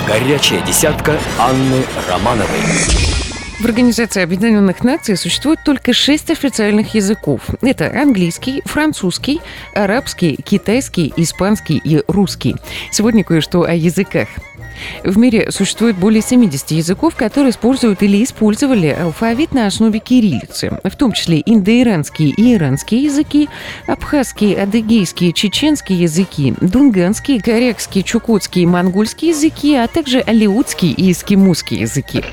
Горячая десятка Анны Романовой. В Организации Объединенных Наций существует только 6 официальных языков. Это английский, французский, арабский, китайский, испанский и русский. Сегодня кое-что о языках. В мире существует более 70 языков, которые используют или использовали алфавит на основе кириллицы, в том числе индоиранские и иранские языки, абхазские, адыгейские, чеченские языки, дунганские, корякские, чукотские и монгольские языки, а также алеутские и эскимосские языки.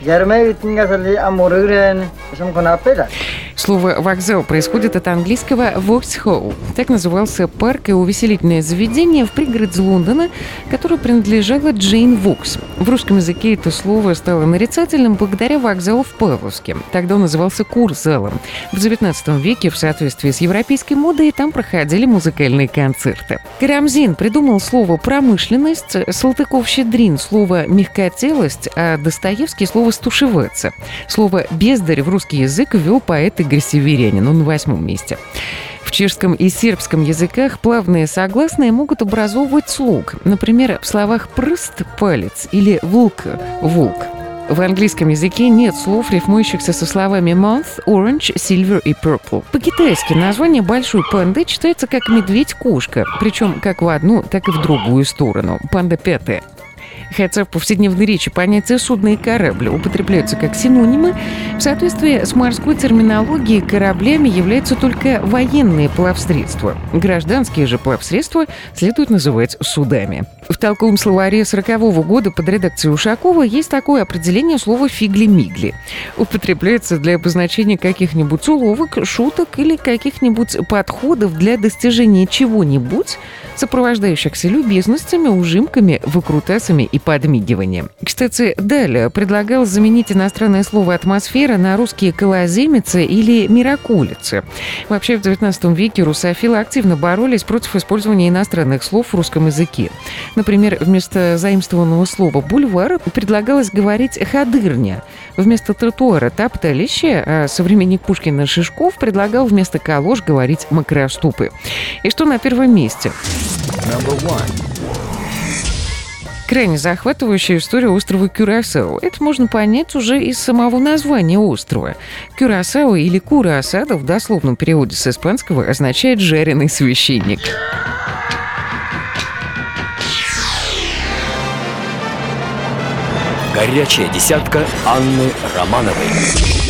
Слово «вокзал» происходит от английского «vauxhall». Так назывался парк и увеселительное заведение в пригороде Лондона, которое принадлежало Джейн Вокс. В русском языке это слово стало нарицательным благодаря вокзалу в Павловске. Тогда он назывался курзалом. В XIX веке, в соответствии с европейской модой, там проходили музыкальные концерты. Карамзин придумал слово «промышленность», Салтыков-Щедрин – слово «мягкотелость», а Достоевский – слово «стушеваться». Слово «бездарь» в русский язык ввел поэт Игорь Северянин, он на 8-м месте. В чешском и сербском языках плавные согласные могут образовывать слог. Например, в словах «прыст» – «палец» или «волк» – «волк». В английском языке нет слов, рифмующихся со словами month, orange, silver и purple. По-китайски название большой панды читается как медведь-кошка, причем как в одну, так и в другую сторону. Панда пятая. Хотя в повседневной речи понятия «судно» и «корабль» употребляются как синонимы, в соответствии с морской терминологией кораблями являются только военные плавсредства. Гражданские же плавсредства следует называть судами. В толковом словаре 40-го года под редакцией Ушакова есть такое определение слова «фигли-мигли». Употребляется для обозначения каких-нибудь уловок, шуток или каких-нибудь подходов для достижения чего-нибудь, сопровождающихся любезностями, ужимками, выкрутасами и подмигиванием. Кстати, далее предлагал заменить иностранное слово «атмосфера» на русские «колоземица» или «мираколица». Вообще, в XIX веке русофилы активно боролись против использования иностранных слов в русском языке. Например, вместо заимствованного слова «бульвар» предлагалось говорить «ходырня». Вместо тротуара «топталище», а современник Пушкина Шишков предлагал вместо «калош» говорить «макроступы». И что на первом месте? Крайне захватывающая история острова Кюрасао. Это можно понять уже из самого названия острова. Кюрасао или Кура-Асада в дословном переводе с испанского означает «жареный священник». Горячая десятка Анны Романовой.